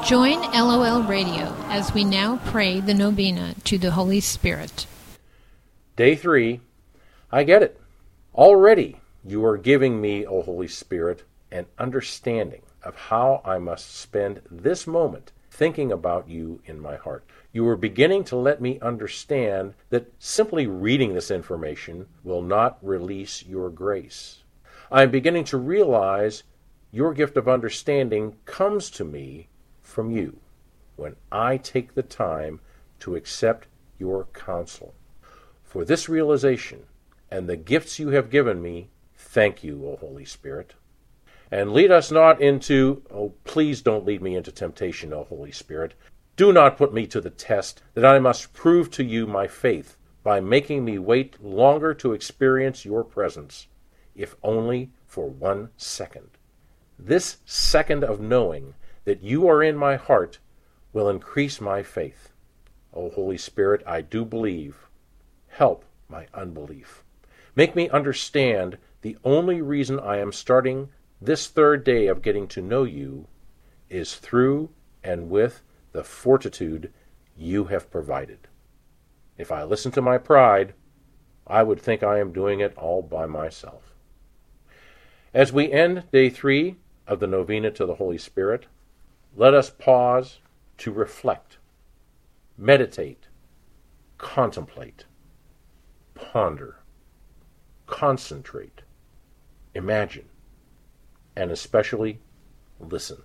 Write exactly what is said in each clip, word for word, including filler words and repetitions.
Join L O L Radio as we now pray the novena to the Holy Spirit. Day three, I get it. Already you are giving me, O Holy Spirit, an understanding of how I must spend this moment thinking about you in my heart. You are beginning to let me understand that simply reading this information will not release your grace. I am beginning to realize your gift of understanding comes to me from you when I take the time to accept your counsel. For this realization and the gifts you have given me, thank you, O Holy Spirit. And lead us not into, oh, please don't lead me into temptation, O Holy Spirit. Do not put me to the test that I must prove to you my faith by making me wait longer to experience your presence, if only for one second. This second of knowing that you are in my heart will increase my faith. O Holy Spirit, I do believe. Help my unbelief. Make me understand the only reason I am starting this third day of getting to know you is through and with the fortitude you have provided. If I listen to my pride, I would think I am doing it all by myself. As we end day three of the novena to the Holy Spirit, let us pause to reflect, meditate, contemplate, ponder, concentrate, imagine, and especially listen.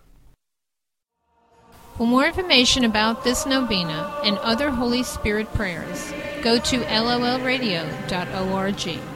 For more information about this novena and other Holy Spirit prayers, go to L O L radio dot org.